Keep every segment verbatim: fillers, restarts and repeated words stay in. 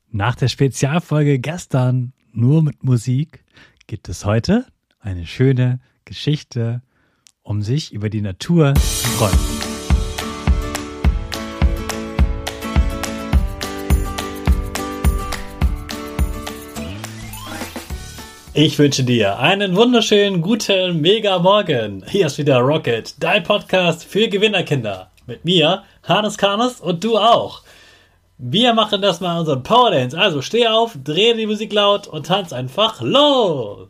Nach der Spezialfolge gestern nur mit Musik gibt es heute eine schöne Geschichte, um sich über die Natur zu freuen. Ich wünsche dir einen wunderschönen, guten, mega Morgen. Hier ist wieder Rocket, dein Podcast für Gewinnerkinder. Mit mir, Hannes Karnes und du auch. Wir machen das mal unseren Power Dance. Also steh auf, dreh die Musik laut und tanz einfach los.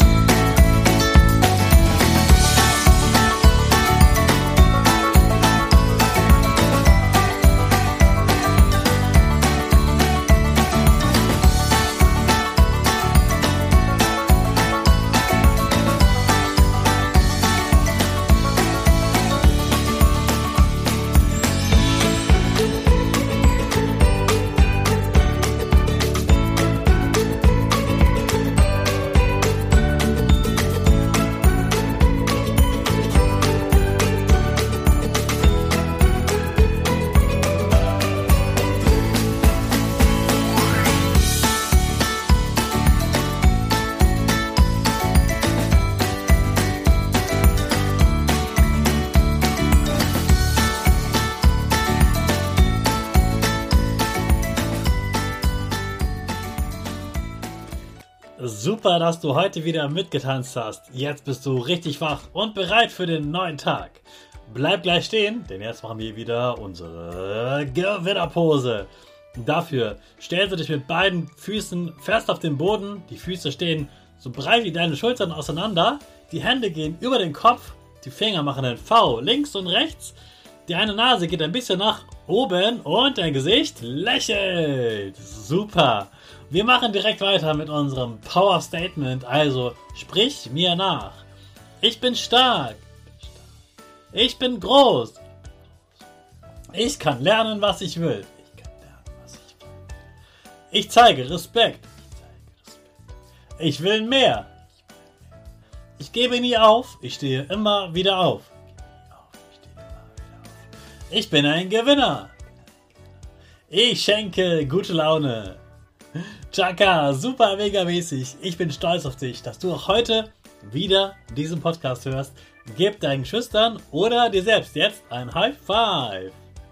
Super, dass du heute wieder mitgetanzt hast. Jetzt bist du richtig wach und bereit für den neuen Tag. Bleib gleich stehen, denn jetzt machen wir wieder unsere Gewinnerpose. Dafür stellst du dich mit beiden Füßen fest auf den Boden. Die Füße stehen so breit wie deine Schultern auseinander. Die Hände gehen über den Kopf. Die Finger machen ein V links und rechts. Die eine Nase geht ein bisschen nach oben und dein Gesicht lächelt. Super. Wir machen direkt weiter mit unserem Power Statement. Also sprich mir nach. Ich bin stark. Ich bin groß. Ich kann lernen, was ich will. Ich kann lernen, was ich will. Ich zeige Respekt. Ich will mehr. Ich gebe nie auf. Ich stehe immer wieder auf. Ich bin ein Gewinner. Ich schenke gute Laune. Chaka, super mega mäßig. Ich bin stolz auf dich, dass du auch heute wieder diesen Podcast hörst. Gib deinen Geschwistern oder dir selbst jetzt ein High Five.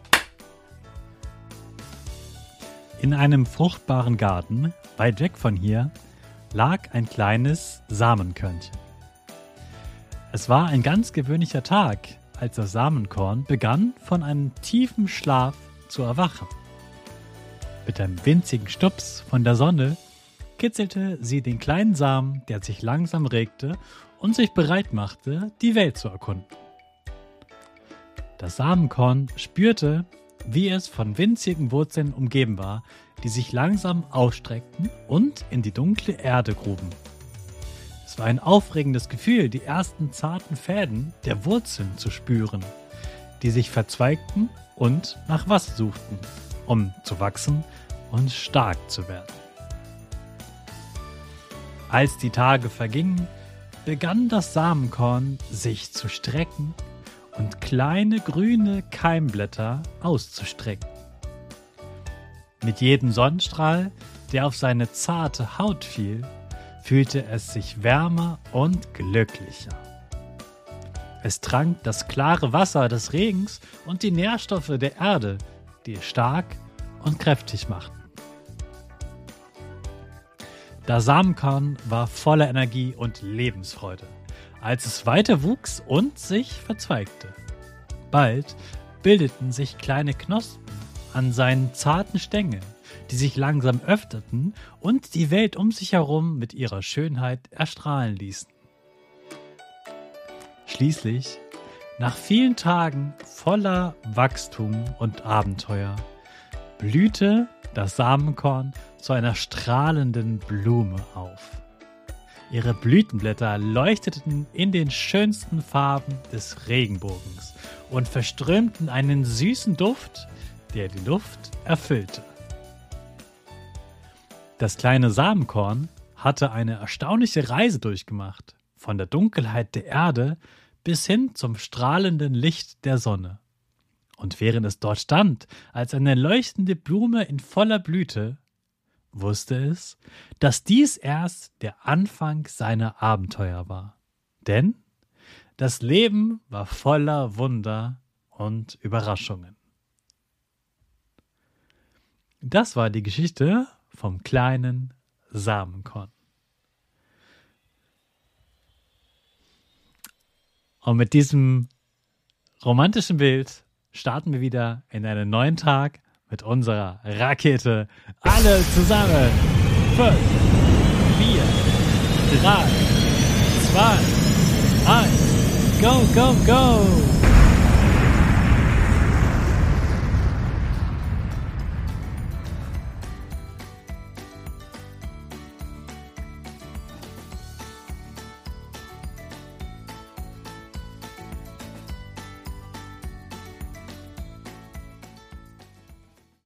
In einem fruchtbaren Garten, weit weg von hier, lag ein kleines Samenkörnchen. Es war ein ganz gewöhnlicher Tag, als das Samenkorn begann, von einem tiefen Schlaf zu erwachen. Mit einem winzigen Stups von der Sonne kitzelte sie den kleinen Samen, der sich langsam regte und sich bereit machte, die Welt zu erkunden. Das Samenkorn spürte, wie es von winzigen Wurzeln umgeben war, die sich langsam ausstreckten und in die dunkle Erde gruben. Es war ein aufregendes Gefühl, die ersten zarten Fäden der Wurzeln zu spüren, die sich verzweigten und nach Wasser suchten, um zu wachsen und stark zu werden. Als die Tage vergingen, begann das Samenkorn sich zu strecken und kleine grüne Keimblätter auszustrecken. Mit jedem Sonnenstrahl, der auf seine zarte Haut fiel, fühlte es sich wärmer und glücklicher. Es trank das klare Wasser des Regens und die Nährstoffe der Erde, die es stark und kräftig machten. Das Samenkorn war voller Energie und Lebensfreude, als es weiter wuchs und sich verzweigte. Bald bildeten sich kleine Knospen an seinen zarten Stängeln, die sich langsam öffneten und die Welt um sich herum mit ihrer Schönheit erstrahlen ließen. Schließlich, nach vielen Tagen voller Wachstum und Abenteuer, blühte das Samenkorn zu einer strahlenden Blume auf. Ihre Blütenblätter leuchteten in den schönsten Farben des Regenbogens und verströmten einen süßen Duft, der die Luft erfüllte. Das kleine Samenkorn hatte eine erstaunliche Reise durchgemacht, von der Dunkelheit der Erde bis hin zum strahlenden Licht der Sonne. Und während es dort stand, als eine leuchtende Blume in voller Blüte, wusste es, dass dies erst der Anfang seiner Abenteuer war. Denn das Leben war voller Wunder und Überraschungen. Das war die Geschichte vom kleinen Samenkorn. Und mit diesem romantischen Bild starten wir wieder in einen neuen Tag mit unserer Rakete. Alle zusammen. Fünf, vier, drei, zwei, eins. Go, go, go!